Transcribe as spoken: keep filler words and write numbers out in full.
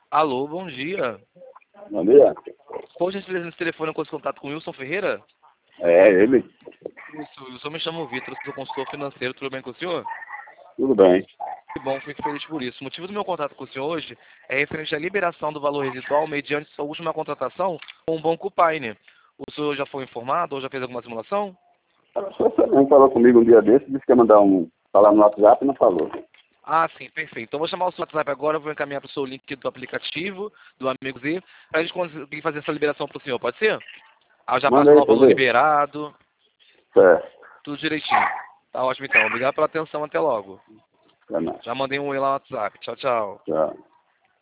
Alô, bom dia. Bom dia. Por gentileza, nesse telefone eu consigo contato com o Wilson Ferreira? É, ele. Isso, o senhor me chama Vitor, sou consultor financeiro, tudo bem com o senhor? Tudo bem. Que bom, fico feliz por isso. O motivo do meu contato com o senhor hoje é referente à liberação do valor residual mediante sua última contratação com o Banco Paine. O senhor já foi informado ou já fez alguma simulação? Você não falou comigo um dia desse, disse que ia mandar um... falar no WhatsApp e não falou. Ah, sim, perfeito. Então vou chamar o seu WhatsApp agora, vou encaminhar para o seu link do aplicativo, do Amigo Z, para a gente conseguir fazer essa liberação para o senhor, pode ser? Ah, eu já passo Manda lá aí o pra valor ver. liberado, Certo. tudo direitinho. Tá ótimo então. Obrigado pela atenção, até logo. Até mais. Já mandei um oi lá no WhatsApp. Tchau, tchau. Tchau.